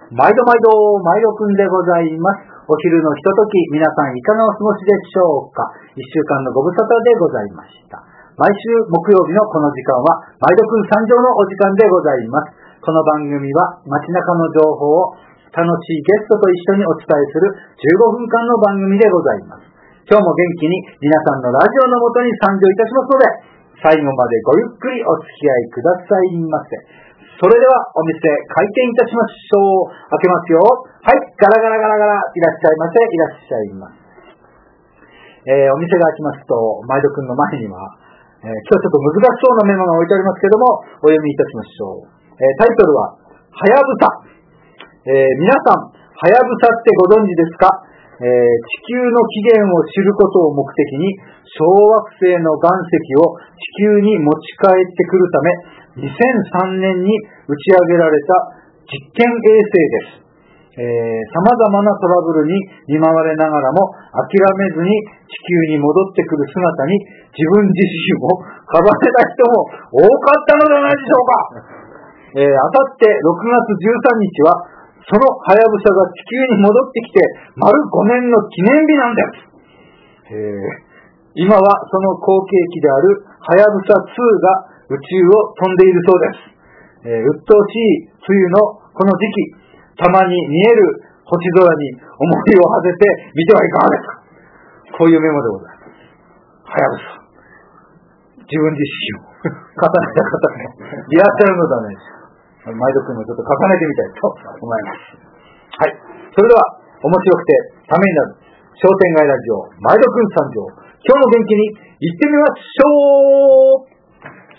毎度くんでございます。お昼のひととき、皆さんいかがお過ごしでしょうか。一週間のご無沙汰でございました。毎週木曜日のこの時間は、毎度くん参上のお時間でございます。この番組は街中の情報を楽しいゲストと一緒にお伝えする15分間の番組でございます。今日も元気に皆さんのラジオのもとに参上いたしますので、最後までごゆっくりお付き合いくださいませ。それではお店開店いたしましょう。開けますよ。はい、ガラガラガラガラ、いらっしゃいませ、いらっしゃいませ。お店が開きますと、毎度くんの前には、今日ちょっと難しそうなメモが置いてありますけども、お読みいたしましょう。タイトルは、はやぶさ。皆さん、はやぶさってご存知ですか？地球の起源を知ることを目的に、小惑星の岩石を地球に持ち帰ってくるため、2003年に打ち上げられた実験衛星です。様々なトラブルに見舞われながらも諦めずに地球に戻ってくる姿に自分自身をかばれた人も多かったのではないでしょうか。あさって6月13日はそのはやぶさが地球に戻ってきて丸5年の記念日なんです。今はその後継機であるはやぶさ2が宇宙を飛んでいるそうです。鬱陶しい梅雨のこの時期、たまに見える星空に思いを馳せてみてはいかがですか。こういうメモでございます。はやぶさ。自分自身を重ねた方もいらっしゃるのだね。毎度くんもちょっと重ねてみたいと思います。はい。それでは、面白くてためになる商店街ラジオ、毎度くん参上。今日も元気に行ってみましょう。